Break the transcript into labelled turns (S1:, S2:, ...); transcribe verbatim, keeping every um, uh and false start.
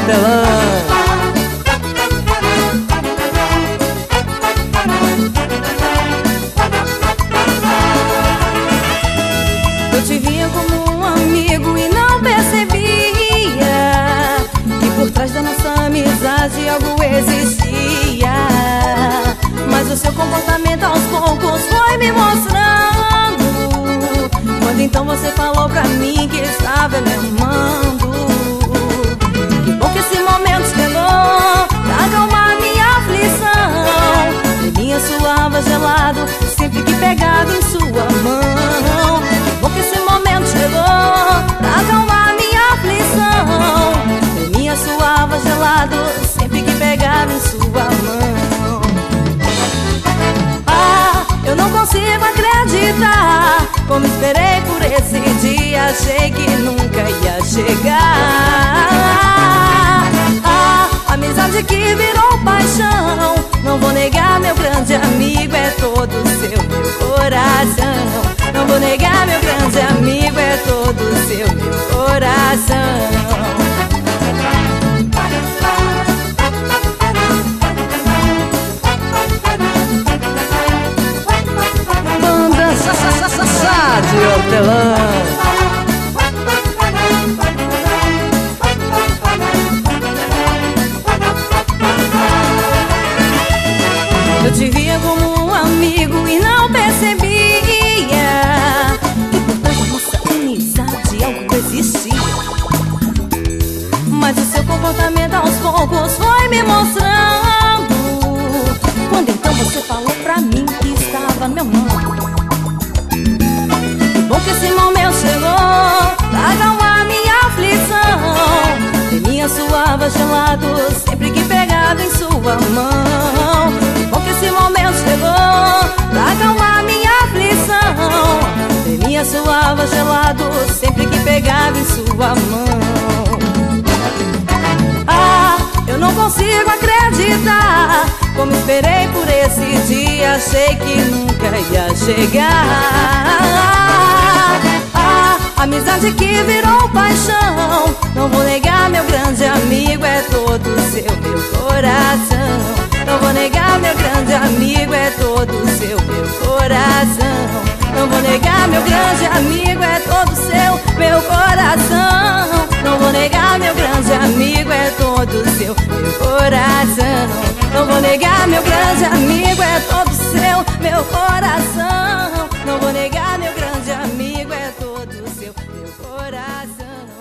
S1: Hortelã.
S2: Eu te via como um amigo e não percebia que por trás da nossa amizade algo existia. Mas o seu comportamento aos poucos foi me mostrando, quando então você falou pra mim que estava me amando. Que bom que esse momento chegou pra acalmar minha aflição. E minha suava gelado sempre que pegava em sua mão. Que bom que esse momento chegou pra acalmar minha aflição. E minha suava gelado sempre que pegava em sua mão. Ah, eu não consigo acreditar como esperei por esse dia. Achei que nunca ia chegar. Ah, amizade que virou paixão. Não vou negar, meu grande amigo é todo seu, meu coração. Não vou negar, meu grande amigo é todo seu, meu coração.
S1: Banda Sassá de Hortelã.
S2: Eu te via como um amigo e não percebia que por trás da nossa amizade algo existia. Mas o seu comportamento aos poucos foi me mostrando, quando então você falou pra mim que estava me amando. Que bom que esse momento chegou pra acalmar minha aflição. E minha suava gelado sempre que pegava em sua mão. Que bom que esse momento chegou pra acalmar minha aflição. E minha suava gelado sempre que pegava em sua mão. Ah, eu não consigo acreditar como esperei por esse dia. Achei que nunca ia chegar. Ah, amizade que virou paixão. Não vou negar, meu grande amigo é todo seu, meu coração. Não vou negar, meu grande amigo é todo seu, meu coração. Não vou negar, meu grande amigo é todo seu, meu coração. Não vou negar, meu grande amigo é todo seu, meu coração. Não vou negar, meu grande amigo é todo seu, meu coração. Não vou negar, meu grande amigo é todo seu, meu coração.